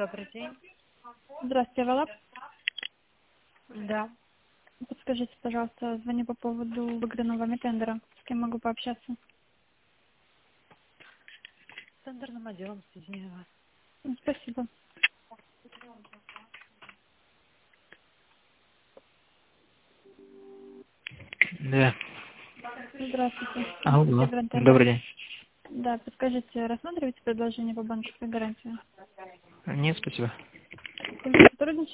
Добрый день. Здравствуйте, Валап. Да. Подскажите, пожалуйста, звоню по поводу выигранного вами тендера. С кем могу пообщаться? С тендерным отделом соединяю вас. Спасибо. Да. Здравствуйте. Алло. Евротендер. Добрый день. Да, подскажите, рассматриваете предложение по банковской гарантии? Нет, спасибо. С кем сотрудничаете?